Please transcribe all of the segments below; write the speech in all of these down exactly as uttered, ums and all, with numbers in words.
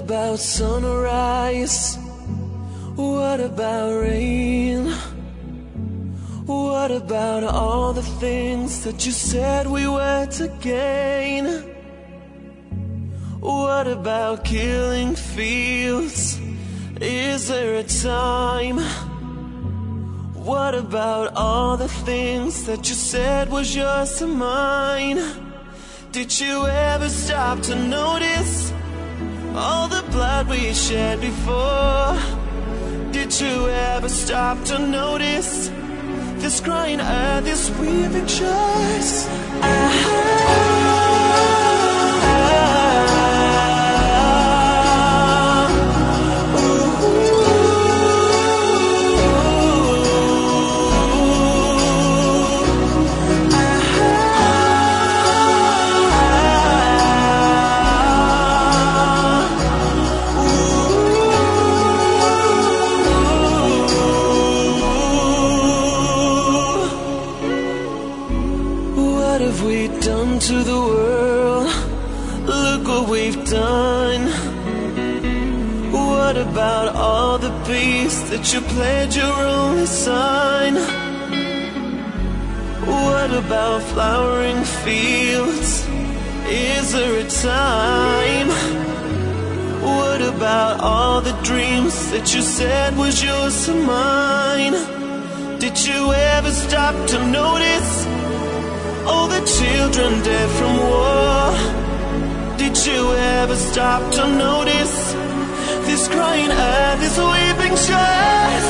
about sunrise? What about rain? What about all the things that you said we were to gain? What about killing fields? Is there a time? What about all the things that you said was yours and mine? Did you ever stop to notice all the blood we shed before? Did you ever stop to notice this crying earth, this weeping shores? What have we done to the world? Look what we've done. What about all the peace that you pledged your only son? What about flowering fields? Is there a time? What about all the dreams that you said was yours and mine? Did you ever stop to notice all the children dead from war? Did you ever stop to notice this crying earth, this weeping shores?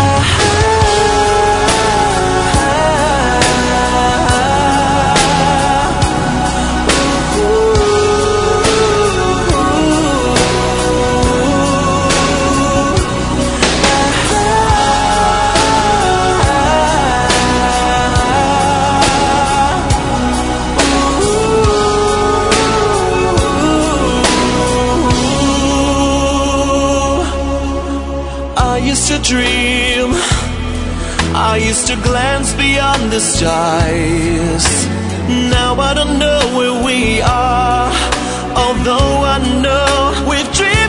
I used to dream, I used to glance beyond the stars. Now I don't know where we are, although I know we've dreamed.